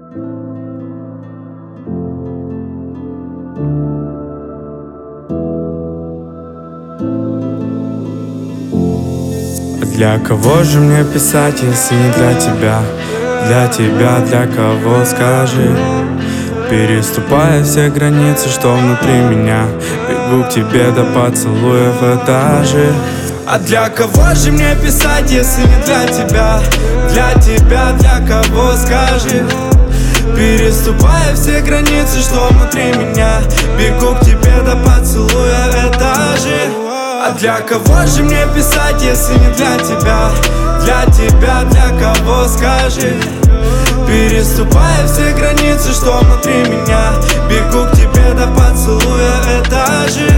Для кого же мне писать, если не для тебя? Для тебя, для кого, скажи? Переступая все границы, что внутри меня, бегу к тебе до поцелуев этажи. А для кого же мне писать, если не для тебя? Для тебя, для кого, скажи? Переступая все границы, что внутри меня, бегу к тебе до поцелуя этажи. А для кого же мне писать, если не для тебя? Для тебя, для кого, скажи? Переступая все границы, что внутри меня, бегу к тебе до поцелуя этажи.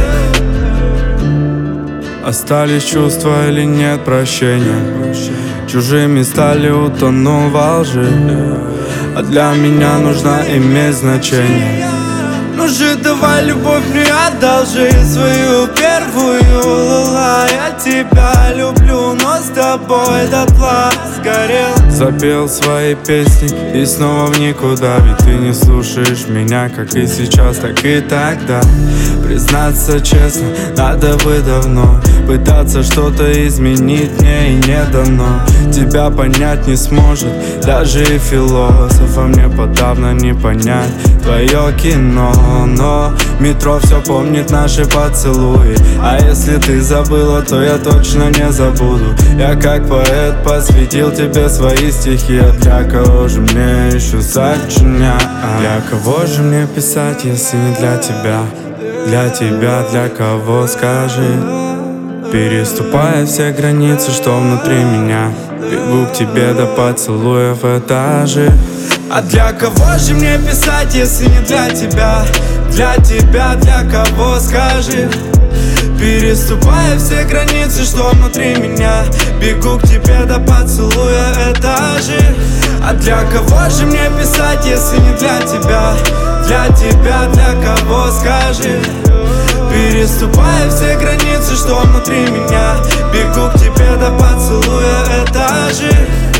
Остались чувства или нет прощения? Чужими стали, утонул во лжи. А для меня нужно иметь значение. Ну же, давай любовь мне одолжи, свою первую, ла-ла. Я тебя люблю, но с тобой дотла сгорел. Запел свои песни и снова в никуда, ведь ты не слушаешь меня, как и сейчас, так и тогда. Признаться честно, надо бы давно пытаться что-то изменить, мне и не дано. Тебя понять не сможет даже и философ, а мне подавно не понять твое кино. Но метро все помнит наши поцелуи, а если ты забыла, то я точно не забуду. Я как поэт посвятил тебе свои стихи. А для кого же мне еще сочинять? Для кого же мне писать, если не для тебя? Для тебя, для кого, скажи? Переступая все границы, что внутри меня, бегу к тебе до поцелуев этажи. А для кого же мне писать, если не для тебя? Для тебя, для кого, скажи? Переступая все границы, что внутри меня, бегу к тебе до поцелуя этажи. А для кого же мне писать, если не для тебя? Для тебя, для кого, скажи? Переступая все границы, что внутри меня, бегу к тебе до поцелуя этажи.